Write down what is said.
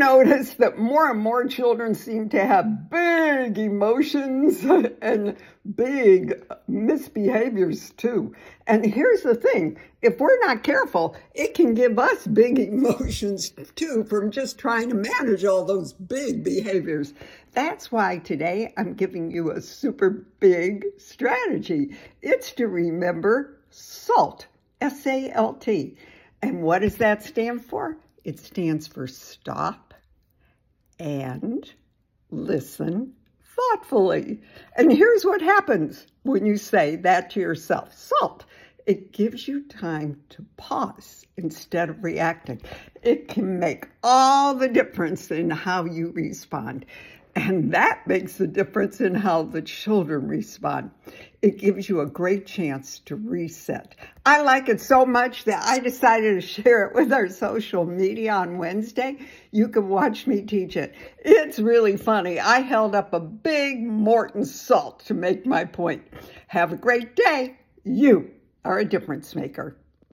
notice that more and more children seem to have big emotions and big misbehaviors too. And here's the thing, if we're not careful, it can give us big emotions too from just trying to manage all those big behaviors. That's why today I'm giving you a super big strategy. It's to remember SALT, S-A-L-T. And what does that stand for? It stands for stop and listen thoughtfully. And here's what happens when you say that to yourself. SALT. It gives you time to pause instead of reacting. It can make all the difference in how you respond. And that makes the difference in how the children respond. It gives you a great chance to reset. I like it so much that I decided to share it with our social media on Wednesday. You can watch me teach it. It's really funny. I held up a big Morton salt to make my point. Have a great day. You are a difference maker.